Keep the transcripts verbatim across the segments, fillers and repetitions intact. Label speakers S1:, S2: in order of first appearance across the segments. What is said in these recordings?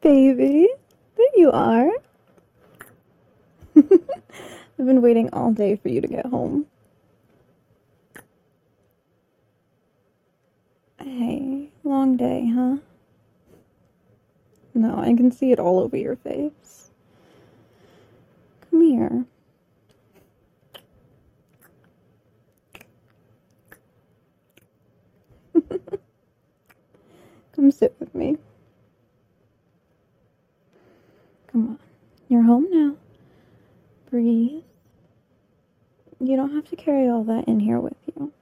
S1: Baby, there you are. I've been waiting all day for you to get home. Hey, long day, huh? No, I can see it all over your face. Come here. Come sit with me. Come on. You're home now. Breathe. You don't have to carry all that in here with you.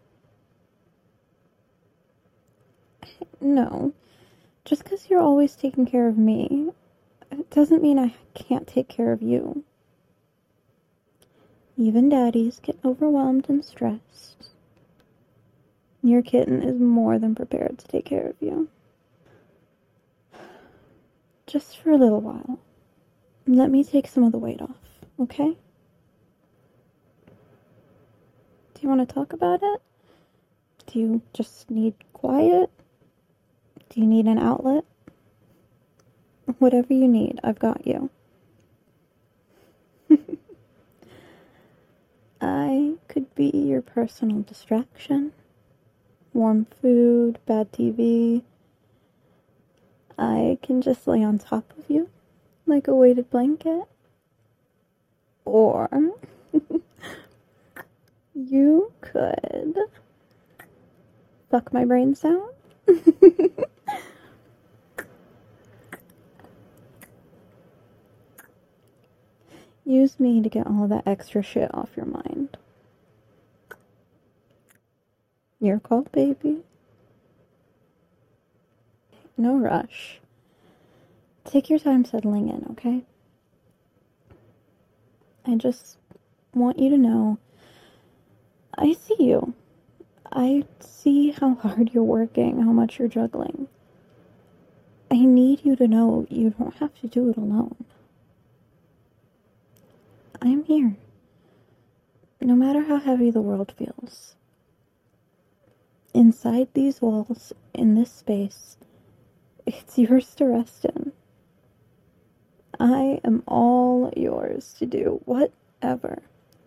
S1: No. Just because you're always taking care of me, it doesn't mean I can't take care of you. Even daddies get overwhelmed and stressed. Your kitten is more than prepared to take care of you. Just for a little while. Let me take some of the weight off, okay? Do you want to talk about it? Do you just need quiet? Do you need an outlet? Whatever you need, I've got you. I could be your personal distraction. Warm food, bad T V. I can just lay on top of you like a weighted blanket. Or you could fuck my brains out. Use me to get all that extra shit off your mind. Your call, baby. No rush. Take your time settling in, okay? I just want you to know I see you. I see how hard you're working, how much you're juggling. I need you to know you don't have to do it alone. I'm here. No matter how heavy the world feels. Inside these walls, in this space, it's yours to rest in. I am all yours to do whatever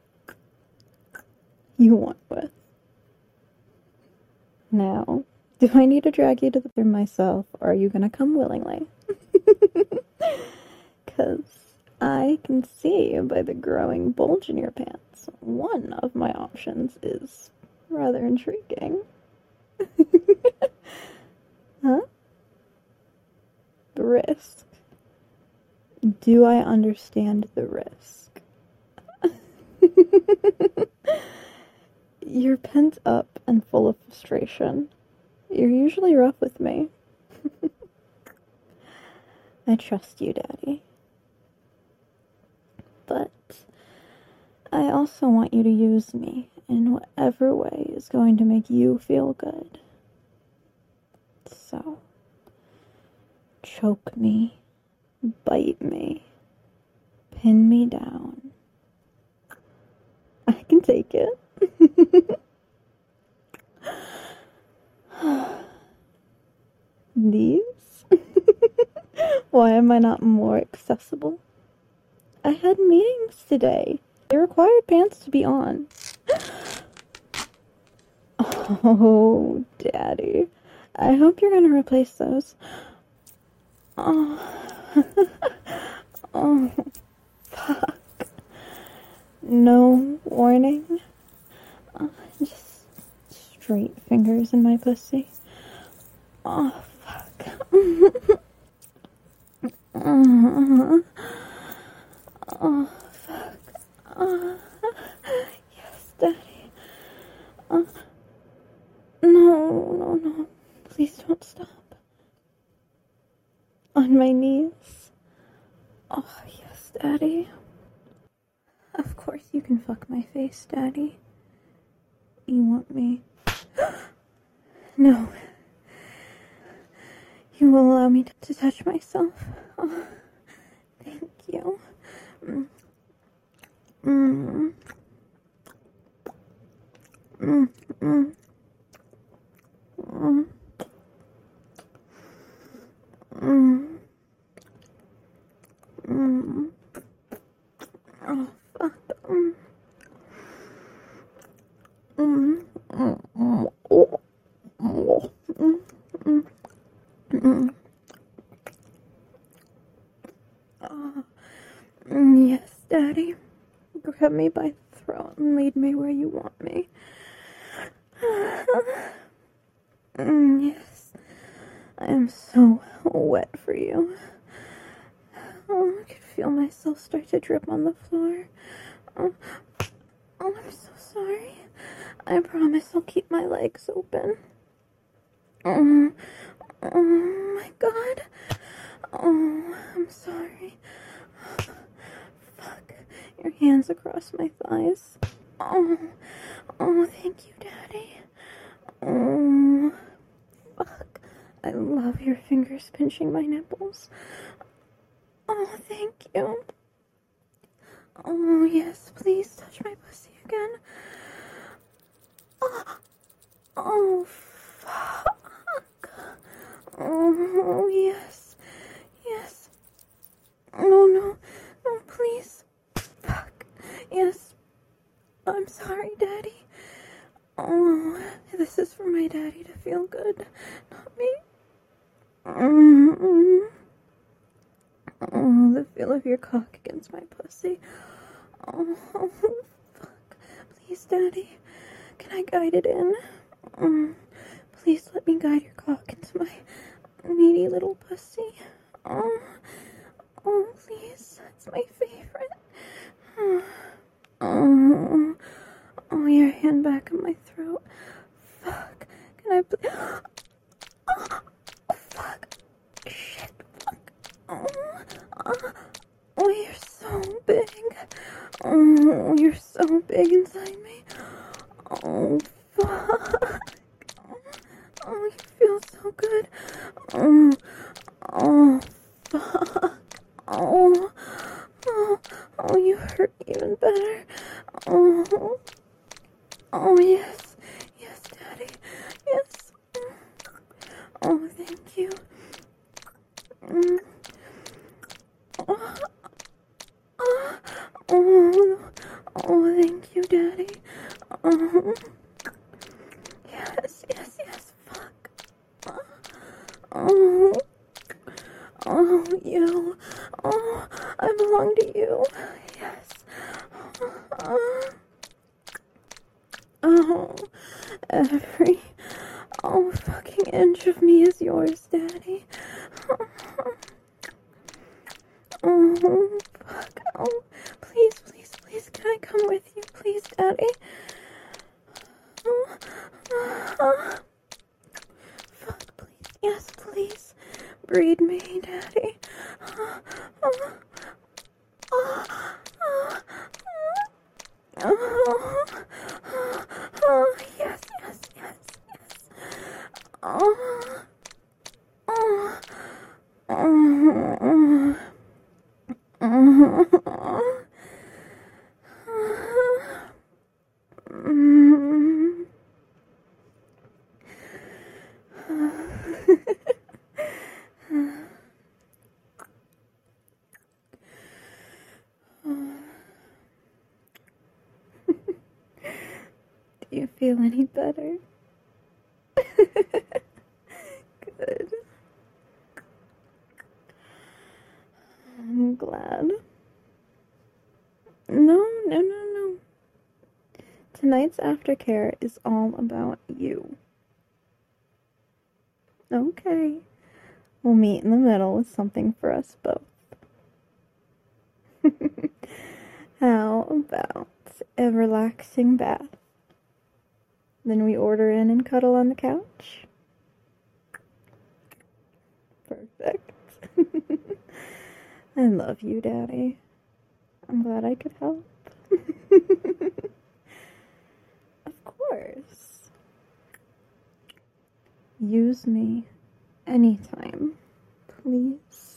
S1: you want with. Now, do I need to drag you to the bathroom myself, or are you gonna come willingly? Because I can see by the growing bulge in your pants, one of my options is rather intriguing. Huh? The risk. Do I understand the risk? You're pent up and full of frustration. You're usually rough with me. I trust you, Daddy. But I also want you to use me in whatever way is going to make you feel good. So, choke me, bite me, pin me down. I can take it. These? Why am I not more accessible? I had meetings today. They required pants to be on. Oh, Daddy. I hope you're gonna replace those. Oh. Oh, fuck. No warning. Oh, just straight fingers in my pussy. Oh, fuck. Oh, oh, fuck. Oh, yes, Daddy. Oh, no, no, no. Please don't stop. On my knees. Oh, yes, Daddy. Of course you can fuck my face, Daddy. You want me? No. You will allow me to touch myself. Oh, thank you. Mm. Mm. Mm. Mm. Mm. Mm. Oh, yes, Daddy. Grab me by the throat and lead me where you want me. Yes, I am so wet for you. Oh, I can feel myself start to drip on the floor. Oh, oh, I'm so sorry. I promise I'll keep my legs open. Oh, oh my God. Oh, I'm sorry. Fuck. Your hands across my thighs. Oh, oh, thank you, Daddy. Oh, fuck. I love your fingers pinching my nipples. Oh, thank you. Oh, yes, please touch my pussy again. Oh, oh fuck. Oh, yes. Yes. No, no. No, please. Fuck. Yes. I'm sorry, Daddy. Oh, this is for my daddy to feel good, not me. Mm-hmm. Oh, the feel of your cock against my pussy. Oh, fuck. Please, Daddy. Can I guide it in? Mm. Please let me guide your cock into my needy little pussy. Oh, oh, please. That's my favorite. Oh, oh, your hand back in my throat. Fuck. Can I please? Oh, fuck. Shit. Fuck. Oh, oh, oh, you're so big. Oh, you're so big inside me. Oh, fuck. Oh, you feel so good. Oh, oh, fuck. Oh, oh, oh, you hurt even better. Oh, oh, yes. Yes, Daddy. Yes. Oh, thank you. Mm. Oh, oh, oh, oh, thank you, Daddy. Oh, yes, yes, yes, fuck. Oh, oh, you. Oh, I belong to you. Yes. Oh, oh, every, oh, fucking inch of me is yours, Daddy. Oh, fuck. Oh, please, please, please, can I come with you, please, Daddy? Oh, oh, fuck, please. Yes, please. Breed me, Daddy. Oh, oh, oh, oh, oh, oh, oh, yes, yes, yes, yes. Oh, oh, oh, oh. Do you feel any better? Good. I'm glad. No, no, no, no. Tonight's aftercare is all about you. Okay. We'll meet in the middle with something for us both. How about a relaxing bath? Then we order in and cuddle on the couch? Perfect. I love you, Daddy. I'm glad I could help. Of course. Use me anytime, please.